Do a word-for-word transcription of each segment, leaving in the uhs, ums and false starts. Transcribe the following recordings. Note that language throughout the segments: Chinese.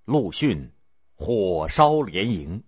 陆逊火烧连营。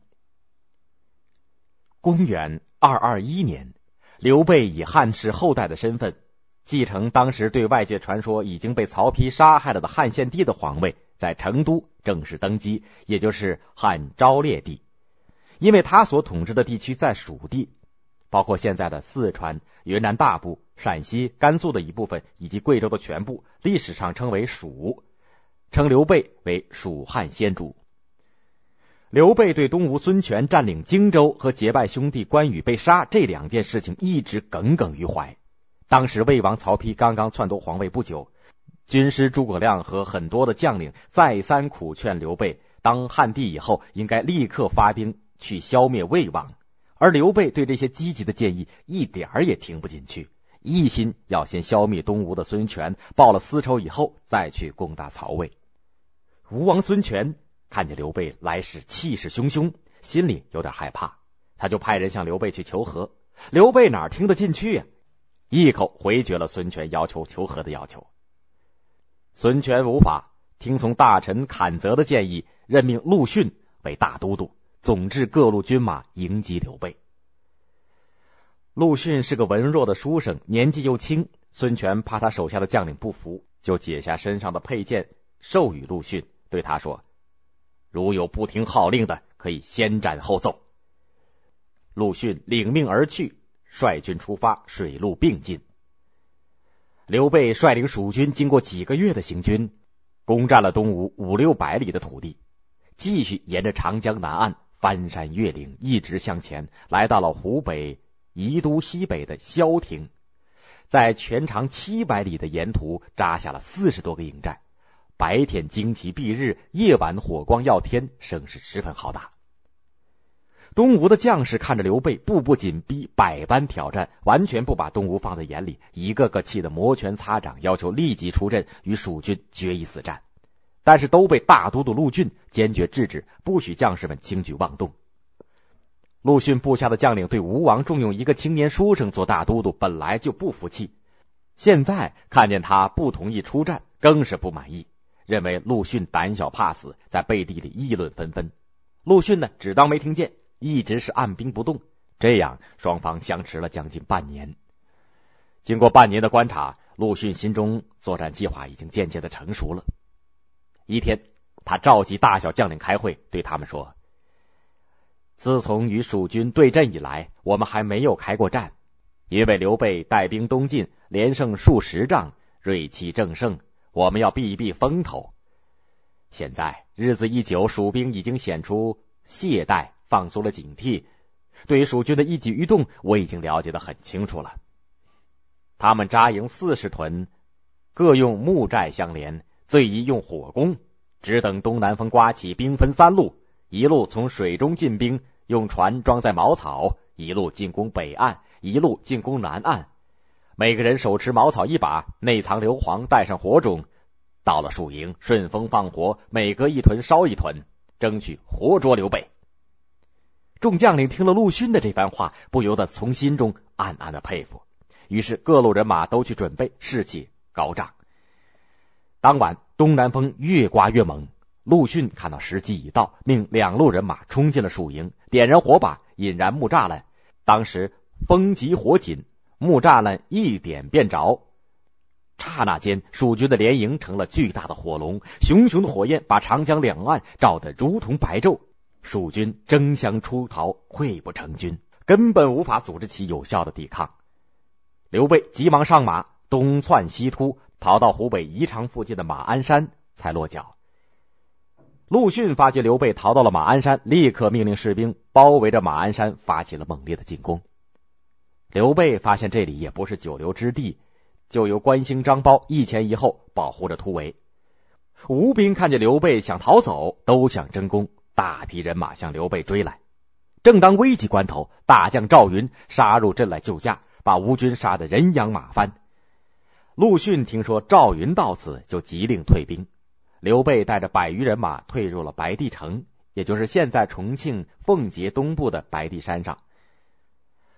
公元二二一年，刘备以汉室后代的身份，继承当时对外界传说已经被曹丕杀害了的汉献帝的皇位，在成都正式登基，也就是汉昭烈帝。因为他所统治的地区在蜀地，包括现在的四川、云南大部、陕西、甘肃的一部分以及贵州的全部，历史上称为蜀，称刘备为蜀汉先主。刘备对东吴孙权占领荆州和结拜兄弟关羽被杀这两件事情一直耿耿于怀。当时魏王曹丕刚刚篡夺皇位不久，军师诸葛亮和很多的将领再三苦劝刘备，当汉帝以后应该立刻发兵去消灭魏王，而刘备对这些积极的建议一点儿也听不进去，一心要先消灭东吴的孙权，报了私仇以后再去攻打曹魏。吴王孙权看见刘备来时气势汹汹，心里有点害怕，他就派人向刘备去求和。刘备哪听得进去呀、啊？一口回绝了孙权要求求和的要求。孙权无法听从大臣坎泽的建议，任命陆逊为大都督，总制各路军马迎击刘备。陆逊是个文弱的书生，年纪又轻，孙权怕他手下的将领不服，就解下身上的佩剑授予陆逊，对他说：如有不听号令的，可以先斩后奏。陆逊领命而去，率军出发，水陆并进。刘备率领蜀军经过几个月的行军，攻占了东吴五六百里的土地，继续沿着长江南岸翻山越岭，一直向前，来到了湖北宜都西北的萧亭，在全长七百里的沿途扎下了四十多个营寨，白天旌旗蔽日，夜晚火光耀天，声势十分浩大。东吴的将士看着刘备步步紧逼，百般挑战，完全不把东吴放在眼里，一个个气得摩拳擦掌，要求立即出阵与蜀军决一死战。但是都被大都督陆逊坚决制止，不许将士们轻举妄动。陆逊部下的将领对吴王重用一个青年书生做大都督本来就不服气，现在看见他不同意出战，更是不满意，认为陆逊胆小怕死，在背地里议论纷纷。陆逊呢，只当没听见，一直是按兵不动。这样双方相持了将近半年。经过半年的观察，陆逊心中作战计划已经渐渐的成熟了。一天，他召集大小将领开会，对他们说：自从与蜀军对阵以来，我们还没有开过战，因为刘备带兵东进，连胜数十仗，锐气正盛，我们要避一避风头。现在日子一久，蜀兵已经显出懈怠，放松了警惕，对于蜀军的一举一动，我已经了解得很清楚了。他们扎营四十屯，各用木寨相连，最宜用火攻，只等东南风刮起，兵分三路，一路从水中进兵，用船装载茅草，一路进攻北岸，一路进攻南岸。每个人手持茅草一把，内藏硫磺，带上火种，到了蜀营，顺风放火，每隔一屯烧一屯，争取活捉刘备。众将领听了陆逊的这番话，不由得从心中暗暗的佩服，于是各路人马都去准备，士气高涨。当晚东南风越刮越猛，陆逊看到时机已到，命两路人马冲进了蜀营，点燃火把，引燃木栅栏。当时风急火紧，木栅栏一点便着，刹那间蜀军的连营成了巨大的火龙，熊熊的火焰把长江两岸照得如同白昼。蜀军争相出逃，溃不成军，根本无法组织起有效的抵抗。刘备急忙上马，东窜西突，逃到湖北宜昌附近的马鞍山才落脚。陆逊发觉刘备逃到了马鞍山，立刻命令士兵包围着马鞍山，发起了猛烈的进攻。刘备发现这里也不是久留之地，就由关兴、张苞一前一后保护着突围。吴兵看见刘备想逃走，都想争功，大批人马向刘备追来。正当危急关头，大将赵云杀入阵来救驾，把吴军杀得人仰马翻。陆逊听说赵云到此，就急令退兵。刘备带着百余人马退入了白帝城，也就是现在重庆奉节东部的白帝山上。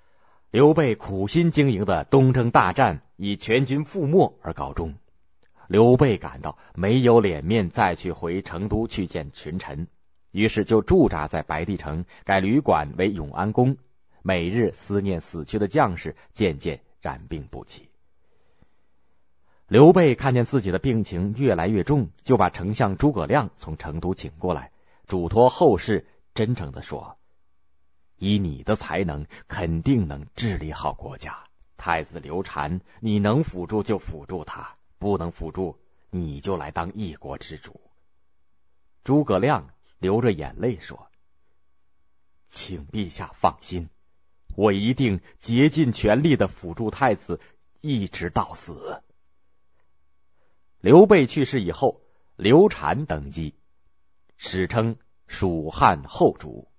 刘备苦心经营的东征大战以全军覆没而告终。 刘备感到没有脸面再去回成都去见群臣，于是就驻扎在白帝城，改旅馆为永安宫，每日思念死去的将士，渐渐染病不起。刘备看见自己的病情越来越重，就把丞相诸葛亮从成都请过来，嘱托后事，真诚地说：以你的才能，肯定能治理好国家。太子刘禅，你能辅助就辅助他，不能辅助，你就来当一国之主。诸葛亮流着眼泪说：请陛下放心，我一定竭尽全力的辅助太子，一直到死。刘备去世以后，刘禅登基，史称蜀汉后主。